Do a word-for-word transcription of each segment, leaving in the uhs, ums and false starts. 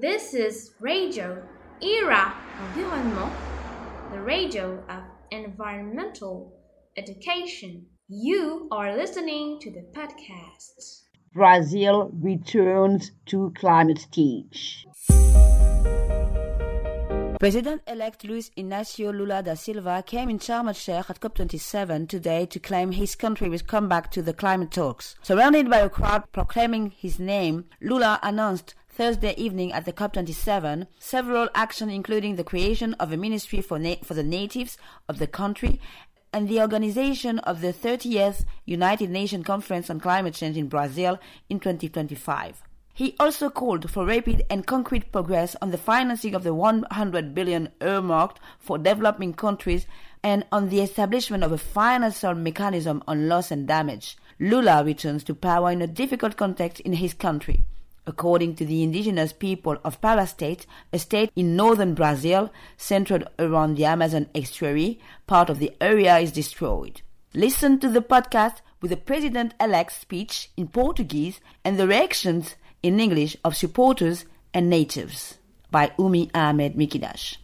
This is Radio Era Environnement, the radio of environmental education. You are listening to the podcast. Brazil returns to climate stage. President-elect Luiz Inácio Lula da Silva came in Sharm el-Sheikh at COP twenty-seven today to claim his country will come back to the climate talks. Surrounded by a crowd proclaiming his name, Lula announced Thursday evening at the COP twenty-seven several actions including the creation of a ministry for, na- for the natives of the country and the organization of the thirtieth United Nations Conference on Climate Change in Brazil in twenty twenty-five. He also called for rapid and concrete progress on the financing of the one hundred billion dollars earmarked for developing countries and on the establishment of a financial mechanism on loss and damage. Lula returns to power in a difficult context in his country. According to the indigenous people of Pará State, a state in northern Brazil centered around the Amazon estuary, part of the area is destroyed. Listen to the podcast with the president-elect's speech in Portuguese and the reactions in English of supporters and natives by Umi Ahmed Mikidash.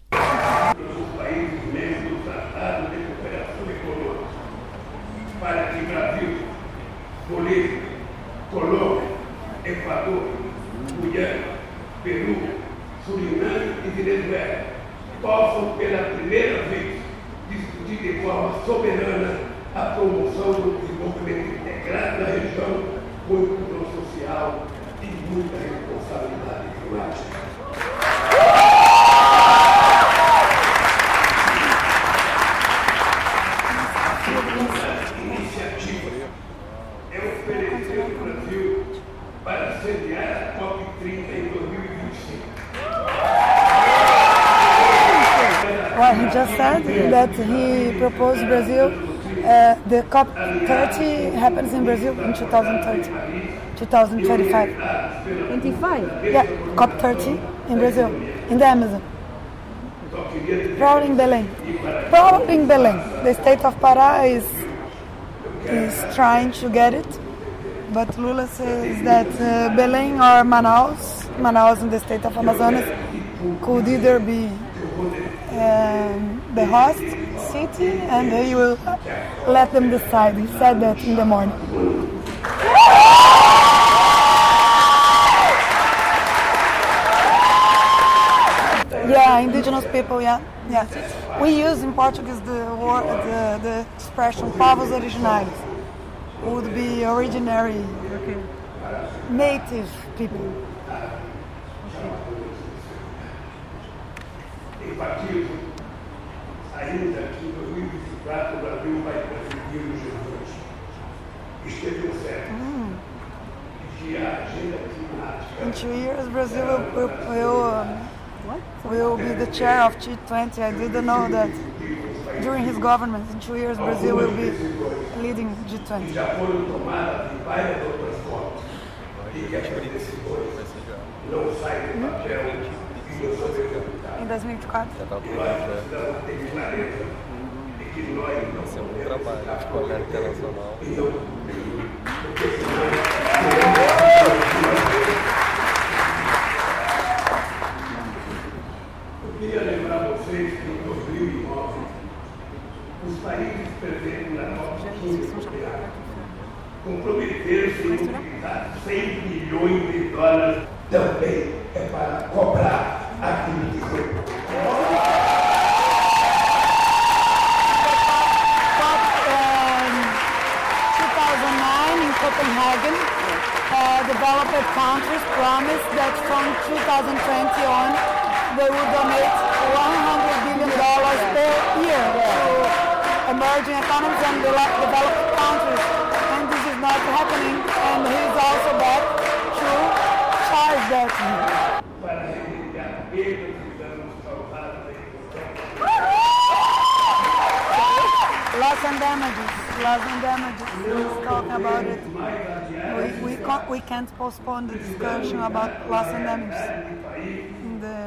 Guyana, Peru, Suriname e Venezuela possam pela primeira vez discutir de forma soberana a promoção do desenvolvimento integrado da região com inclusão social e muita responsabilidade climática. Uma iniciativa é oferecer o Brasil para sediar a COP trinta em dois mil e vinte e cinco. Well, he just said that he proposed Brazil, uh, the COP thirty happens in Brazil in twenty thirty, twenty twenty-five. twenty-five? Yeah, COP thirty in Brazil, in the Amazon. Probably in Belém. Probably in Belém. The state of Pará is, is trying to get it. But Lula says that uh, Belém or Manaus, Manaus in the state of Amazonas, could either be um, the host city and he will let them decide. He said that in the morning. Yeah, indigenous people, yeah. yeah. We use in Portuguese the word, the, the expression povos originários. Would be originary, okay. Native people. Enfatizo ainda que em dois mil e vinte e quatro o Brasil vai conseguir o G vinte. Esteve certo. Mm. Que a agenda climática. In two years, Brazil will, will, will, um, will be the chair of G twenty. I didn't know that. During his government, in two years, Brazil will be leading G twenty. Já foram tomadas em várias outras fotos e que essas decisões não saem do papel e não são executadas. Em dois mil e vinte e quatro. Nós precisamos ter clareza de que nós não podemos trabalhar de qualquer internacional. Porque eu queria lembrar vocês que em dois mil e nove os países presentes na COP quinze comprometeram-se em utilizar cem bilhões de dólares também é para cobrar aquilo que foi. two thousand nine in Copenhagen, uh, developed countries promised that from two thousand twenty on they would donate one hundred billion dollars per year to emerging economies and developed countries. And this is not happening, and he is also back to charge that. Loss and damages, loss and damages. Let's talk about it. We, we, can't, we can't postpone the discussion about loss and damages. In the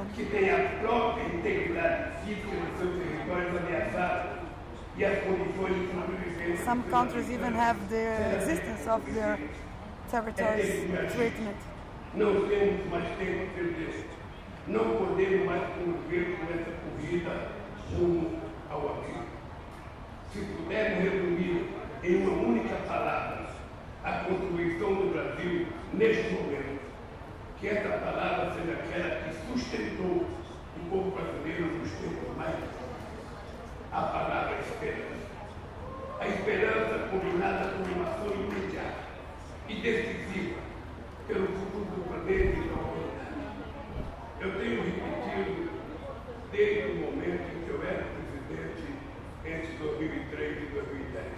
some countries even have the existence of their territories treatment. Não temos mais tempo a perder. Não podemos mais conviver com essa corrida rumo ao abismo. Se pudermos resumir em uma única palavra a contribuição do Brasil neste momento, que essa palavra seja aquela que sustentou o povo brasileiro nos tempos mais difíceis. A palavra esperança. A esperança combinada com uma ação imediata e decisiva pelo futuro do planeta e da humanidade. Eu tenho repetido desde o momento em que eu era presidente entre dois mil e três e dois mil e dez.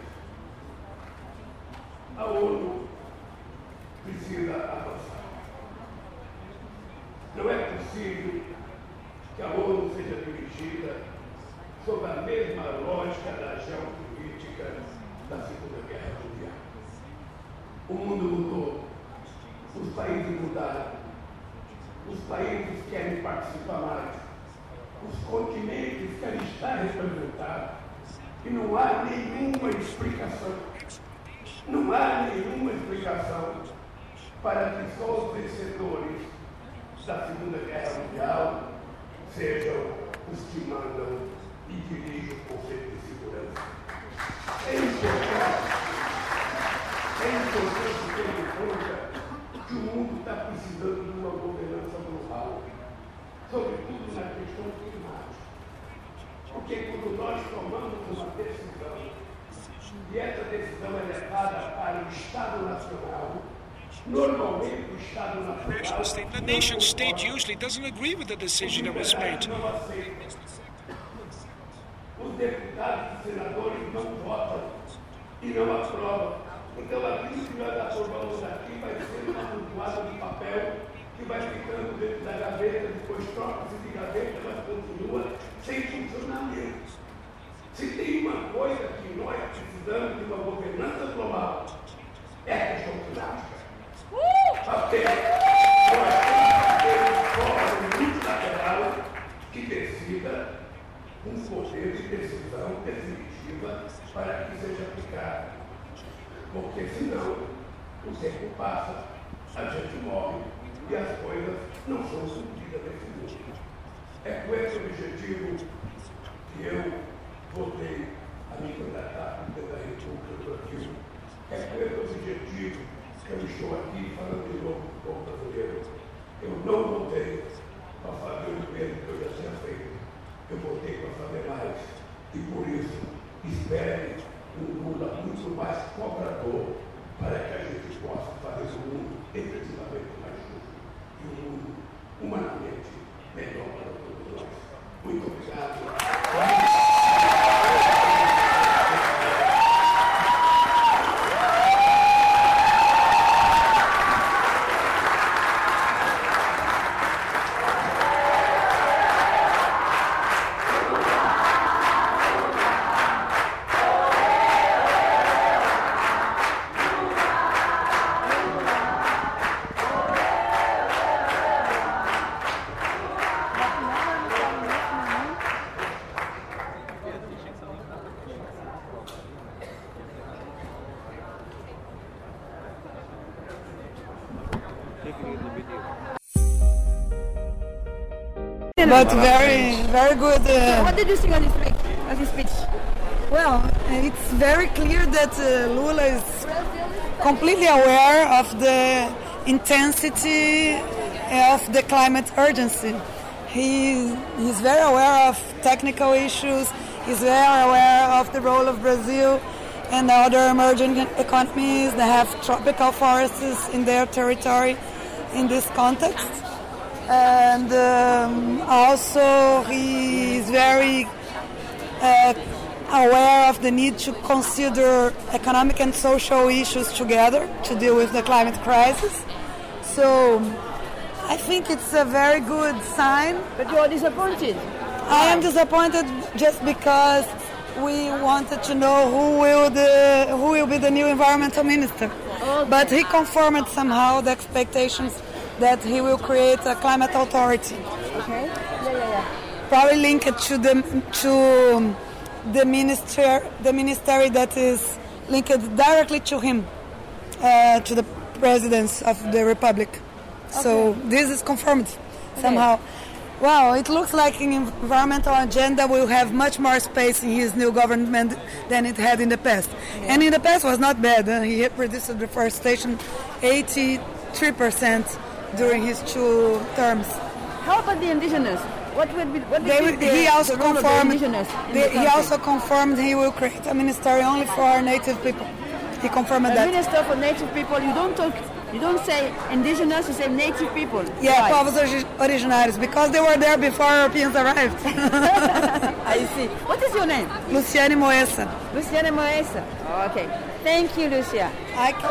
A ONU precisa avançar. Não é possível que a ONU seja dirigida sob a mesma lógica da geopolítica da Segunda Guerra Mundial. O mundo mudou, os países mudaram, os países querem participar mais, os continentes querem estar representados e não há nenhuma explicação, não há nenhuma explicação para que só os vencedores da Segunda Guerra Mundial sejam os que mandam e dirigem o Conselho de Segurança. É importante, é importante ter em conta que o mundo está precisando de uma governança global, sobretudo na questão climática. Porque quando nós tomamos uma decisão, e essa decisão é levada para o Estado Nacional, normalmente o Estado Nacional... The nation state usually doesn't agree with the decision that was made. Os deputados e senadores não votam e não aprovam. Então aquilo que nós aprovamos aqui vai ser uma amontoada de papel que vai ficando dentro da gaveta, depois troca-se de gaveta, mas continua sem funcionamento. Se tem uma coisa que nós precisamos de uma governança global, é a questão climática. Até nós temos que ter um fórum multilateral que decida um poder de decisão definitiva para que seja aplicado. Porque senão o tempo passa, a gente morre e as coisas não são cumpridas nesse mundo. É com esse objetivo que eu votei a me candidatar à presidência da República do Brasil. É com esse objetivo que eu estou aqui falando de novo do povo brasileiro. Eu não votei para fazer o mesmo que eu já tinha feito. Eu votei para fazer mais. E por isso, espere um Lula muito mais cobrador para que a gente possa fazer um mundo efetivamente mais justo e um mundo humanamente melhor para todos nós. Muito obrigado. But very, very good. Uh, What did you think of this speech? Of this speech? Well, it's very clear that uh, Lula is completely aware of the intensity of the climate urgency. He is very aware of technical issues. He's very aware of the role of Brazil and other emerging economies that have tropical forests in their territory in this context. And um, also he is very uh, aware of the need to consider economic and social issues together to deal with the climate crisis. So I think it's a very good sign. But you are disappointed. I am disappointed just because we wanted to know who will the who will be the new environmental minister. Okay. But he confirmed somehow the expectations that he will create a climate authority. Okay. Yeah, yeah, yeah. Probably linked to the to the minister the ministry that is linked directly to him, uh, to the presidents of the republic. Okay. So this is confirmed somehow. Well, it looks like an environmental agenda will have much more space in his new government than it had in the past. Yeah. And in the past was not bad. Uh, he reduced deforestation eighty-three percent during his two terms. How about the indigenous? What would be, what they, would be he the, also the role confirmed of the indigenous in they, the he also confirmed he will create a ministry only for our native people. He confirmed a that. Minister for native people. You don't talk. You don't say indigenous. You say native people. Yeah, Why? povos originários, because they were there before Europeans arrived. I see. What is your name? Luciane Moessa. Luciane Moessa. Oh, okay. Thank you, Lucia. I can...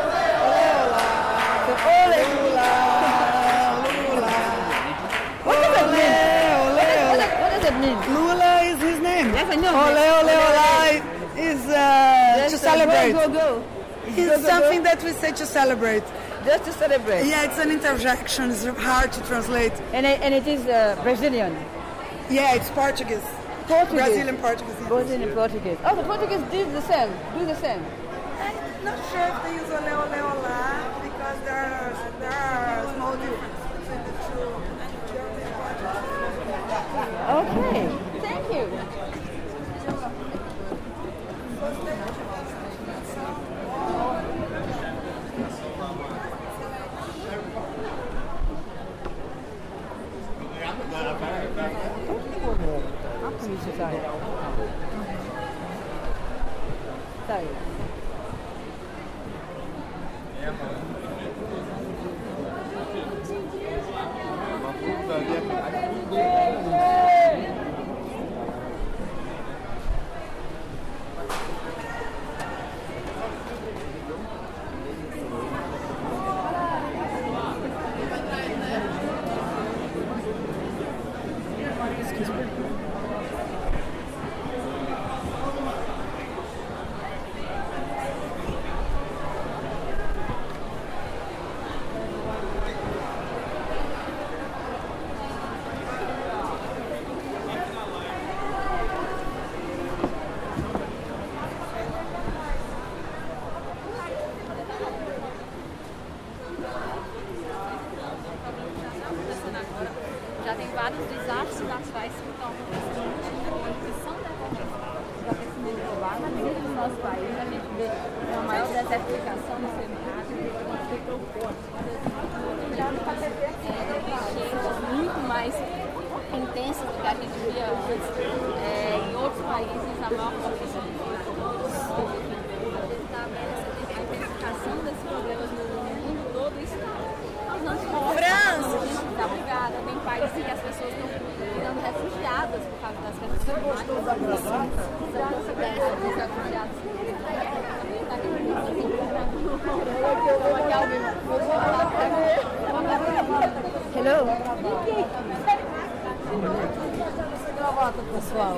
Ole, ole, lula, lula. What does that mean? Ole, ole. What does that mean? Lula is his name. Yes, I know. Ole, ole, ole is uh, to celebrate. Go, go, go. It's go, go, something go. that we say to celebrate. Just to celebrate. Yeah, it's an interjection. It's hard to translate. And it, and it is uh, Brazilian. Yeah, it's Portuguese. Portuguese. Brazilian Portuguese. Yeah. Brazilian Portuguese. Oh, the Portuguese did the same. Do the same. I'm not sure if they use ole, ole, ola because there are there are small differences between the two. Okay. Thank you. Sorry. Sorry. Já tem vários desastres naturais que estão acontecendo que são decorrentes do aquecimento global, mas mesmo no nosso país a gente vê uma maior desertificação do semiárido, enchentes muito mais intensas do que a gente via antes. É, em outros países a maior população a intensificação desses problemas no mundo todo, isso causando França está brigada, tem países que as pessoas estão virando refugiadas por causa das questões climáticas. Hello. Gravata, pessoal.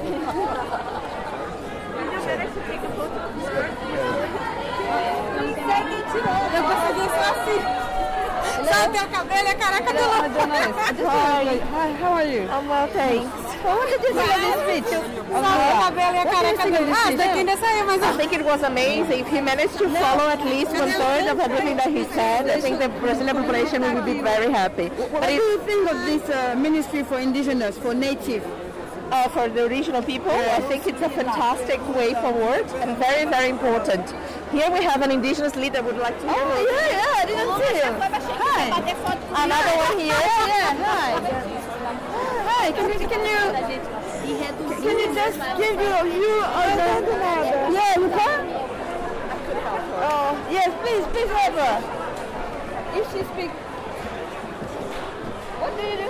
Eu consegui só assim. Sabe a cabelo, a careca do lado. Hi, hi, how are you? I'm well, thanks. What did you think of this speech? Sabe a cabelo e a careca do lado. Ah, daqui ainda saiu, mas I think it was amazing. He managed to follow at least one third of everything that he said. I think the Brazilian population will be very happy. What do you think of this uh, ministry for indigenous, for native? Uh, for the regional people, I think it's a fantastic way forward and very, very important. Here we have an indigenous leader would like to hear. Oh, yeah, yeah, I didn't see him. Hi. Another one here. Yeah, yeah, hi. Hi, can you, can you, can you just give your view on the, yeah, you can? Oh, yes, please, please help her. If she speaks, what do you do?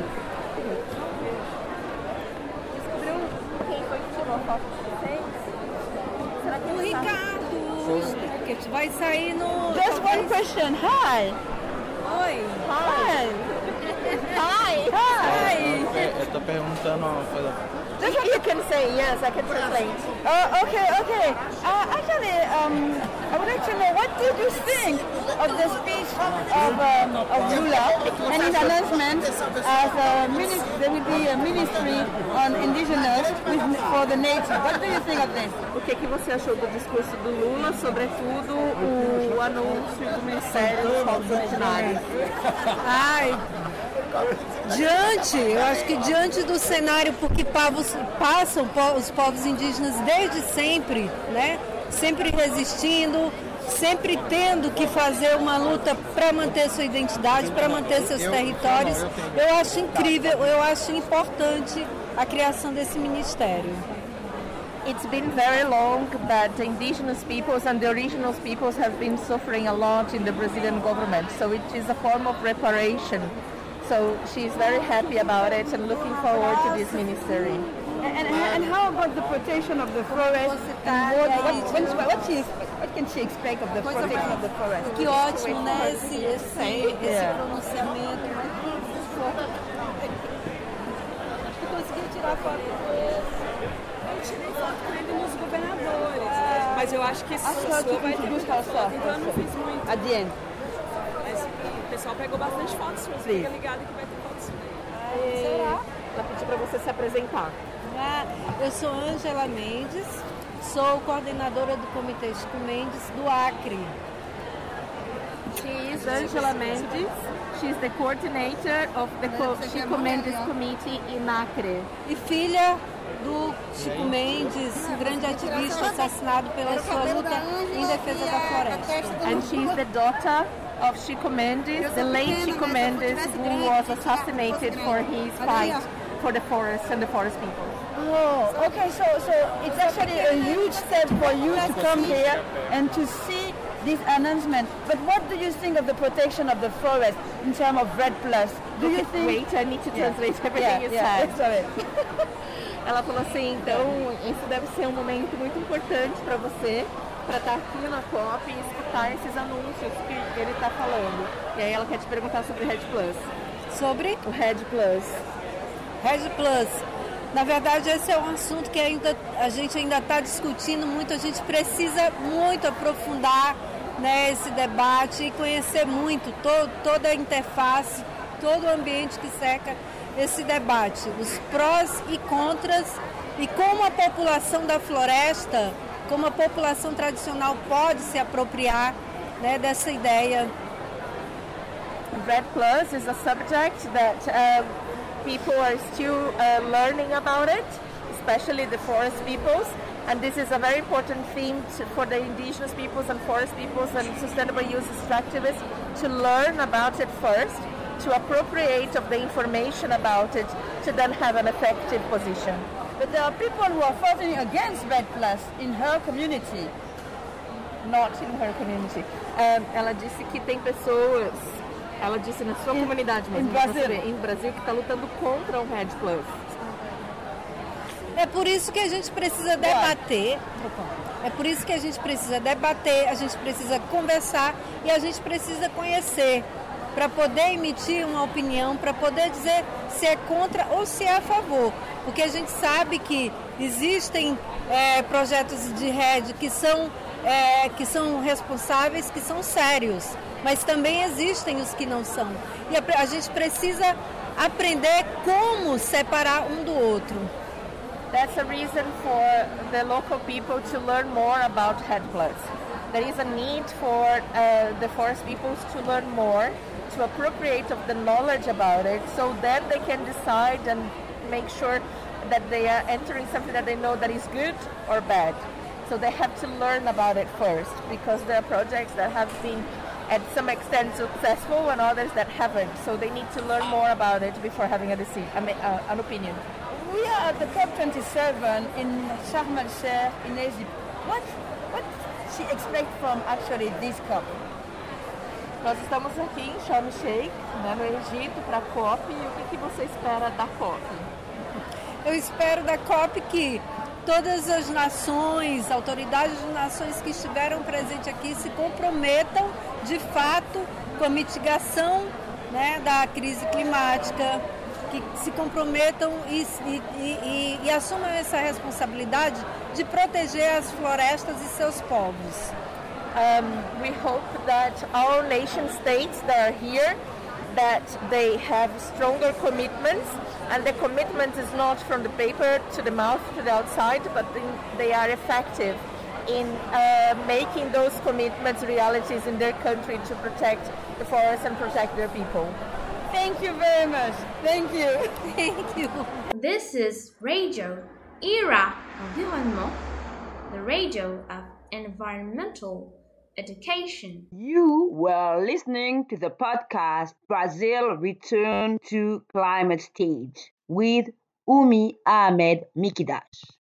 O Ricardo, que vai sair no... Just one question. Hi. Oi. Hi. Hi. Hi. Eu tô perguntando uma coisa. Just you can say yes, I can translate. Uh, okay, okay. Uh, actually, um, I would like to know what did you think of the speech of, um, of Lula and his announcement as a ministry, there will be a ministry on indigenous with, for the native. What do you think of this? O que que você achou do discurso do Lula, sobretudo o anúncio do Ministério dos Povos Originários? Ai, Diante, eu acho que diante do cenário porque povos, passam os povos indígenas desde sempre, né? Sempre resistindo, sempre tendo que fazer uma luta para manter sua identidade, para manter seus territórios. Eu acho incrível, eu acho importante a criação desse ministério. It's been very long that the indigenous peoples and the original peoples have been suffering a lot in the Brazilian government, so it is a form of reparation. So she's very happy about it and looking forward to this ministry. And, and, and how about the protection of the forest? And what, what, what, what, she, what can she expect of the protection of the forest? Que ótimo, né? Esse, esse, esse yeah. pronunciamento. Conseguiu tirar foto com ele. Eu tirei foto com ele nos governadores. Ah, mas eu acho que esse sua vai ter muita foto, então eu não fiz muito. Adiante. Mas o pessoal pegou bastante fotos suas. Fica ligado que vai ter fotos suas. Será? Ela pediu para você se apresentar. Ah, eu sou Ângela Mendes, sou coordenadora do Comitê Chico Mendes do Acre. She is Ângela Mendes. She is the coordinator of the Chico Mendes Committee in Acre. E filha do Chico Mendes, um grande ativista assassinado pela sua luta em defesa da floresta. And she is the daughter of Chico Mendes, the late Chico Mendes, who was assassinated for his fight for the forest and the forest people. Oh, okay, so, so it's actually a huge step for you to come here and to see this announcement. But what do you think of the protection of the forest in terms of REDD plus? Do you think... Wait, I need to translate yeah. everything yeah, you yeah, said. Sorry. Ela falou assim, então isso deve ser um momento muito importante para você, para estar aqui na COP e escutar esses anúncios que ele está falando. E aí ela quer te perguntar sobre o REDD plus. Sobre? O REDD plus. REDD plus. Na verdade, esse é um assunto que ainda, a gente ainda está discutindo muito, a gente precisa muito aprofundar, né, esse debate e conhecer muito todo, toda a interface, todo o ambiente que cerca esse debate, os prós e contras e como a população da floresta, como a população tradicional pode se apropriar, né, dessa ideia. REDD plus is a subject that uh, people are still uh, learning about it, especially the forest peoples, and this is a very important theme to, for the indigenous peoples and forest peoples and sustainable use activists to learn about it first, to appropriate of the information about it, to then have an effective position. But there are people who are fighting against REDD plus in her community. Not in her community. Um, ela disse que tem pessoas, ela disse na sua in, comunidade mesmo, em Brasil, em Brasil que está lutando contra o REDD plus. É por isso que a gente precisa debater, é por isso que a gente precisa debater, a gente precisa conversar e a gente precisa conhecer para poder emitir uma opinião, para poder dizer se é contra ou se é a favor. Porque a gente sabe que existem é, projetos de REDD que são, é, que são responsáveis, que são sérios, mas também existem os que não são. E a, a gente precisa aprender como separar um do outro. That's a reason for the local people to learn more about REDD plus. There is a need for uh, the forest peoples to learn more, to appropriate of the knowledge about it, so then they can decide and make sure that they are entering something that they know that is good or bad. So they have to learn about it first, because there are projects that have been at some extent successful and others that haven't. So they need to learn more about it before having a decision, uh, an opinion. We are at the COP twenty-seven in Sharm el-Sheikh in Egypt. What, what she expect from actually this COP? Nós estamos aqui em Sharm el-Sheikh, né, no Egito, para a COP. E o que, que você espera da COP? Eu espero da COP que todas as nações, autoridades de nações que estiveram presentes aqui se comprometam de fato com a mitigação, né, da crise climática, que se comprometam e, e, e, e assumam essa responsabilidade de proteger as florestas e seus povos. Um, we hope that our nation states that are here, that they have stronger commitments, and the commitment is not from the paper to the mouth to the outside, but they are effective in uh, making those commitments realities in their country to protect the forest and protect their people. Thank you very much. Thank you. Thank you. This is Radio Era Environnement, the radio of environmental education. You were listening to the podcast Brazil Return to Climate Stage with Umi Ahmed Mikidash.